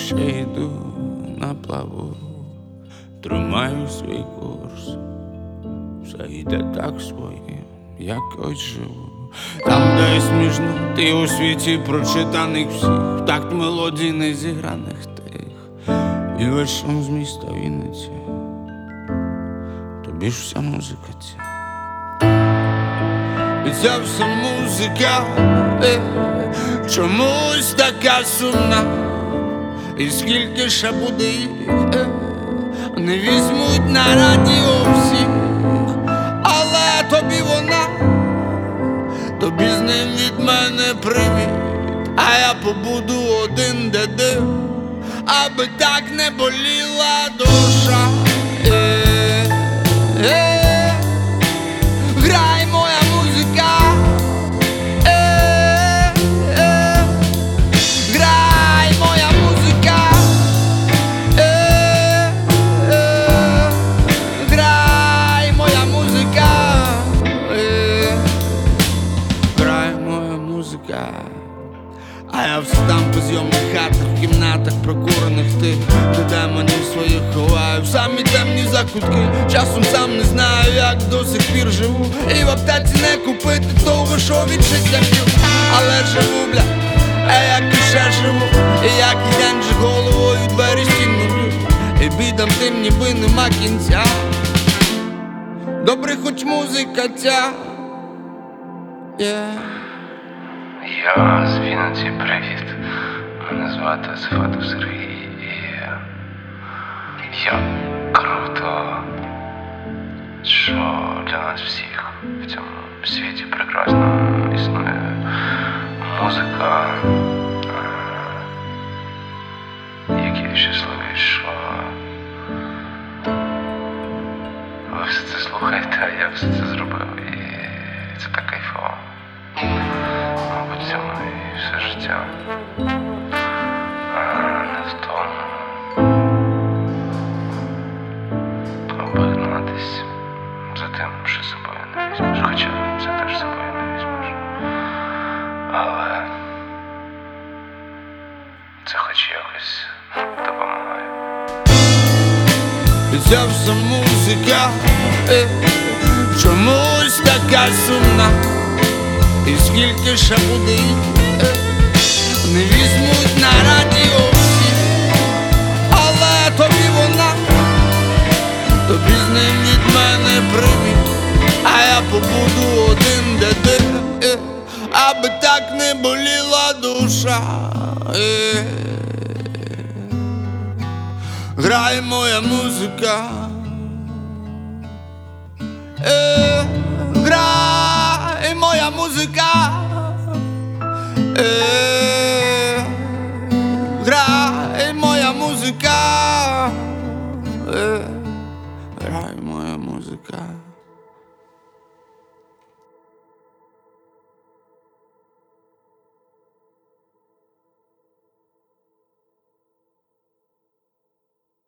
ще йду на плаву, тримаю свій курс, все йде так своїм, якось живу. Там, десь між ти у світі прочитаних всіх, такт мелодій незіграних тих, і весь шум з міста Вінниці, тобі ж вся музика ця. І ця вся музика чомусь така сумна, і скільки ще буде їх, не візьмуть на радіо всіх, але тобі вона, тобі з ним від мене привіт, а я побуду один де, аби так не боліла душа. Грай моя музика, грай моя музика, грай моя музика, грай моя музика. А я встам по зйомних хатах, в кімнатах прокурених тих, де демонів своїх ховаю в самі темні закутки. Часом сам не знаю, як до сих пір живу, і в аптеці не купити того, що від життя п'ю. Але живу, бля, як і ще живу, і як і день же головою двері стіну б'ю, і бідам тим ніби нема кінця. Добре, хоч музика ця, Я з Вінниці, привіт. Мене звати Сефатов Сергій, і як круто, що для нас всіх в цьому світі прекрасно існує музика. Як я щасливий, що ви все це слухаєте, а я все це зробив, і це так кайфово. Мабуть, цьому і все життя. Не в тому, аби гнатись за тим, що з собою не візьмеш. Хоча це теж з собою не візьмеш. Але це хоч якось допомагає. І ця вся музика чомусь така сумна, і скільки ще буде їх, не візьмуть на радіо всі, але тобі вона, тобі з ним від мене привіт, а я побуду один де, аби так не боліла душа. Грай моя музика, грай моя музика, грай моя музика, грай моя музика.